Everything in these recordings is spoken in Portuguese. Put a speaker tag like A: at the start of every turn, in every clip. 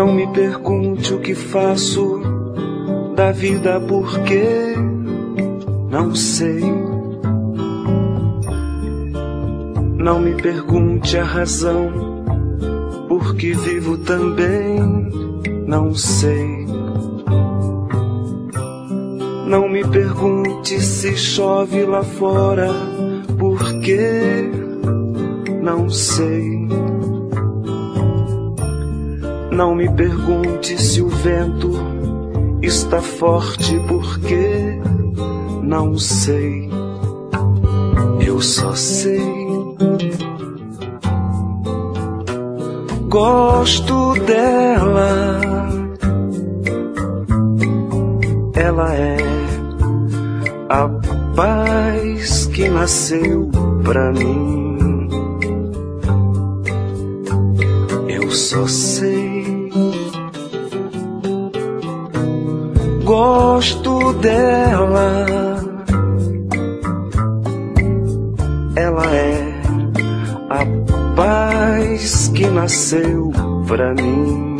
A: Não me pergunte o que faço da vida, porque não sei. Não me pergunte a razão por que vivo também, não sei. Não me pergunte se chove lá fora, porque não sei. Não me pergunte se o vento está forte, porque não sei. Eu só sei. Gosto dela. Ela é a paz que nasceu pra mim. Eu só sei. Gosto dela. Ela é a paz que nasceu pra mim.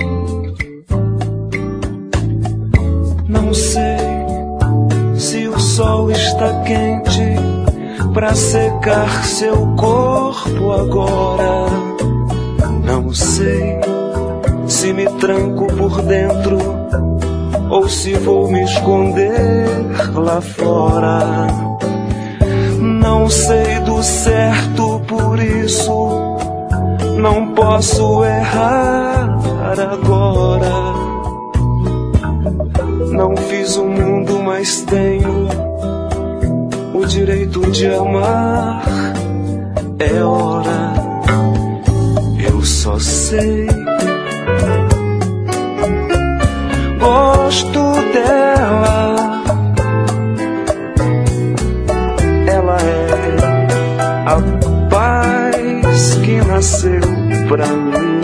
A: Não sei se o sol está quente pra secar seu corpo agora. Não sei se me tranco por dentro ou se vou me esconder lá fora. Não sei do certo, por isso não posso errar agora. Não fiz o mundo, mas tenho o direito de amar. É hora, eu só sei. Gosto dela. Ela é a paz que nasceu pra mim.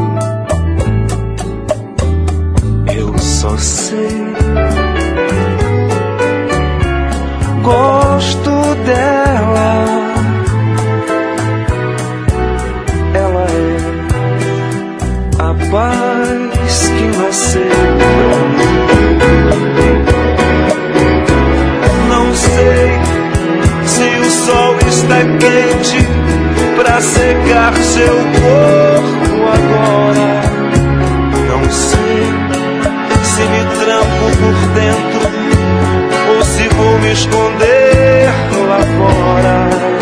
A: Eu só sei. Gosto dela. Ela é a paz que nasceu pra mim. Não sei se o sol está quente pra secar seu corpo agora. Não sei se me tranco por dentro ou se vou me esconder lá fora.